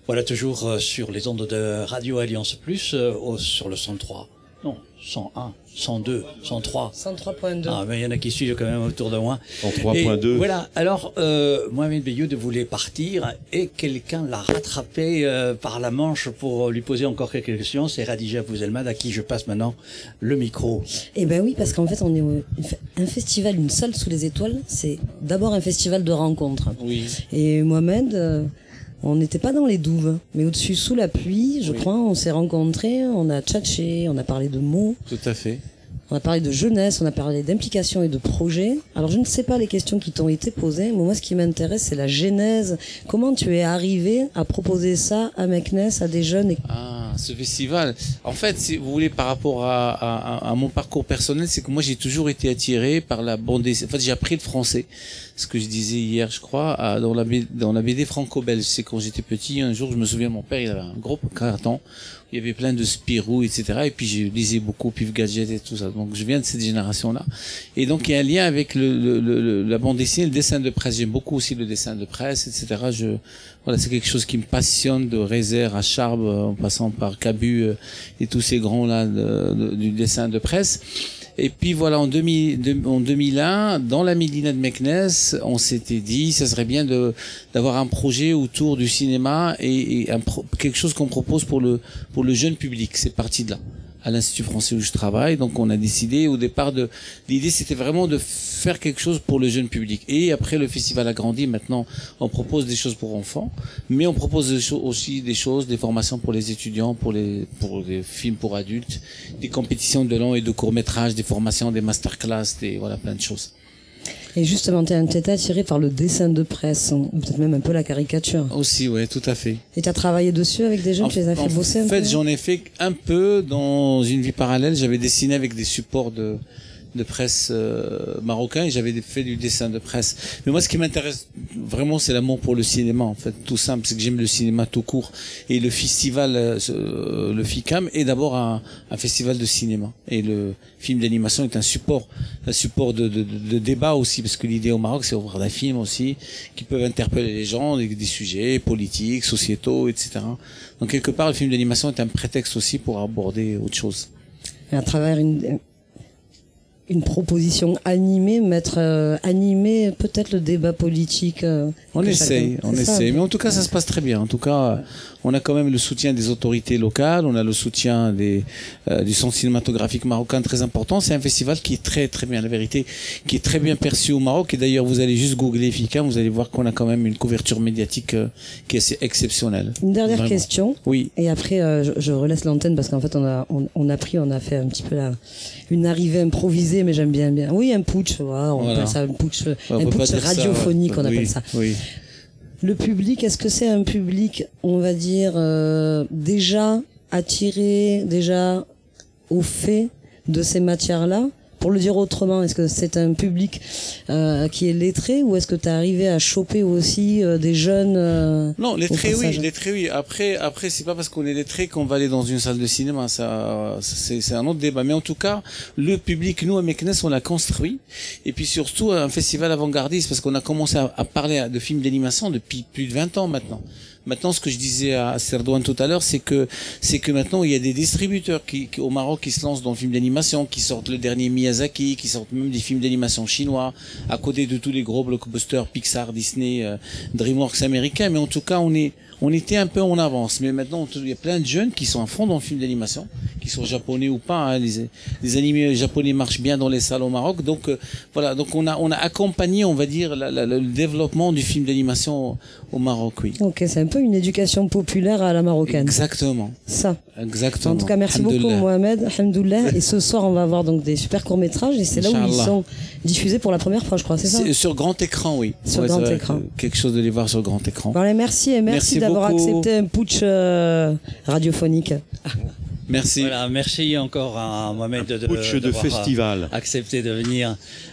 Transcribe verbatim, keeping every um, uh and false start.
Voilà, toujours euh, sur les ondes de Radio Alliance Plus, euh, au, sur le cent trois, non, cent un, cent deux, cent trois. cent trois point deux. Ah, mais il y en a qui suivent quand même autour de moi. cent trois point deux. Voilà, alors, euh, Mohamed Beyoud voulait partir et quelqu'un l'a rattrapé euh, par la manche pour lui poser encore quelques questions. C'est Radija Bouzelmad à qui je passe maintenant le micro. Eh ben oui, parce qu'en fait, on est au, un festival, une salle sous les étoiles, c'est d'abord un festival de rencontres. Oui. Et Mohamed, euh, on n'était pas dans les douves, mais au-dessus, sous la pluie, je Oui. crois, on s'est rencontrés, on a tchatché, on a parlé de mots, Tout à fait. on a parlé de jeunesse, on a parlé d'implication et de projets. Alors je ne sais pas les questions qui t'ont été posées, mais moi ce qui m'intéresse c'est la genèse. Comment tu es arrivé à proposer ça à Meknes, à des jeunes et... Ah, ce festival. En fait, si vous voulez, par rapport à, à, à mon parcours personnel, c'est que moi j'ai toujours été attiré par la bande dessinée. En fait, j'ai appris le français. Ce que je disais hier, je crois, à, dans la B D, dans la B D franco-belge. C'est quand j'étais petit, un jour, je me souviens, mon père, il avait un gros carton où il y avait plein de Spirou, et cetera. Et puis, je lisais beaucoup Pif Gadget et tout ça. Donc, je viens de cette génération-là. Et donc, il y a un lien avec le, le, le, la bande dessinée, le dessin de presse. J'aime beaucoup aussi le dessin de presse, et cetera. Je, voilà, c'est quelque chose qui me passionne, de Rézère à Charb, en passant par Cabu euh, et tous ces grands-là de, de, du dessin de presse. Et puis voilà, en, deux mille, en deux mille un, dans la Médina de Meknes, on s'était dit, ça serait bien de d'avoir un projet autour du cinéma et, et un pro, quelque chose qu'on propose pour le pour le jeune public. C'est parti de là, à l'Institut français où je travaille. Donc on a décidé au départ de l'idée, c'était vraiment de faire quelque chose pour le jeune public. Et après le festival a grandi, maintenant on propose des choses pour enfants, mais on propose des cho- aussi des choses, des formations pour les étudiants, pour les pour les films pour adultes, des compétitions de long et de court métrage, des formations, des masterclass, des voilà plein de choses. Et justement, tu es attiré par le dessin de presse, hein, ou peut-être même un peu la caricature. Aussi, ouais, tout à fait. Et tu as travaillé dessus avec des jeunes, En, tu les as fait en bosser un peu? fait, j'en ai fait un peu dans une vie parallèle. J'avais dessiné avec des supports de de presse euh, marocain et j'avais fait du dessin de presse. Mais moi, ce qui m'intéresse vraiment, c'est l'amour pour le cinéma, en fait, tout simple, c'est que j'aime le cinéma tout court. Et le festival, euh, le FICAM, est d'abord un, un festival de cinéma. Et le film d'animation est un support, un support de, de, de, de débat aussi, parce que l'idée au Maroc, c'est ouvrir des films aussi qui peuvent interpeller les gens, des, des sujets politiques, sociétaux, et cetera. Donc quelque part, le film d'animation est un prétexte aussi pour aborder autre chose. Et à travers une... une proposition animée, mettre euh, animer peut-être le débat politique. Euh, on essaye, chacun... on C'est essaye, ça. mais en tout cas ça se passe très bien. En tout cas, on a quand même le soutien des autorités locales, on a le soutien des euh, du centre cinématographique marocain très important. C'est un festival qui est très très bien, la vérité, qui est très bien perçu au Maroc. Et d'ailleurs, vous allez juste googler FICAM, vous allez voir qu'on a quand même une couverture médiatique euh, qui est assez exceptionnelle. Une dernière Vraiment. question. Oui. Et après, euh, je, je relaisse l'antenne parce qu'en fait, on a on, on a pris, on a fait un petit peu la une arrivée improvisée, mais j'aime bien bien. Oui, un putsch, voilà, on Voilà. appelle ça un putsch, On un peut pas putsch dire ça, radiophonique, ouais. on appelle Oui, ça. Oui. Le public, est-ce que c'est un public, on va dire, euh, déjà attiré, déjà au fait de ces matières-là? Pour le dire autrement, est-ce que c'est un public euh, qui est lettré ou est-ce que tu es arrivé à choper aussi euh, des jeunes euh, Non, au lettré oui, passage lettré oui. Après, après, c'est pas parce qu'on est lettré qu'on va aller dans une salle de cinéma. Ça, c'est, c'est un autre débat. Mais en tout cas, le public, nous à Meknes, on l'a construit. Et puis surtout un festival avant-gardiste parce qu'on a commencé à, à parler de films d'animation depuis plus de vingt ans maintenant. Maintenant, ce que je disais à Serdouane tout à l'heure, c'est que c'est que maintenant il y a des distributeurs qui, qui au Maroc qui se lancent dans le film d'animation, qui sortent le dernier Miyazaki, qui sortent même des films d'animation chinois, à côté de tous les gros blockbusters Pixar, Disney, euh, DreamWorks américains. Mais en tout cas, on est on était un peu en avance. Mais maintenant, il y a plein de jeunes qui sont à fond dans le film d'animation, qui sont japonais ou pas. Hein, les les animés japonais marchent bien dans les salles au Maroc. Donc euh, voilà, donc on a on a accompagné, on va dire, la, la, le développement du film d'animation au, au Maroc, oui. Ok, c'est un peu une éducation populaire à la marocaine. Exactement. Ça. Exactement. En tout cas, merci beaucoup Mohamed. Alhamdoulilah. Et ce soir, on va avoir donc des super courts métrages et c'est là où ils Inch'Allah. sont diffusés pour la première fois, je crois, c'est ça? C'est sur grand écran, oui. Sur Ouais, grand c'est écran. Quelque chose de les voir sur grand écran. Bon, allez, merci et merci, Merci d'avoir beaucoup. accepté un putsch euh, radiophonique. Merci. Voilà, merci encore à Mohamed de, Putsch de d'avoir festival. accepté de venir